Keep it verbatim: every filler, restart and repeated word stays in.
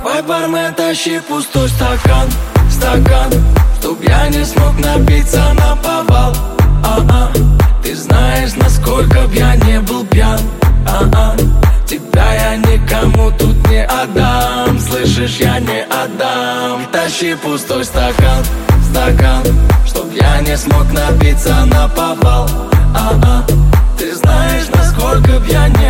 Давай, бармен, тащи пустой стакан, стакан, чтоб я не смог напиться наповал. А-а, ты знаешь, насколько б я не был пьян. А-а, тебя я никому тут не отдам. Слышишь, я не отдам. Тащи пустой стакан, стакан, чтоб я не смог напиться наповал. А-а, ты знаешь, насколько б я не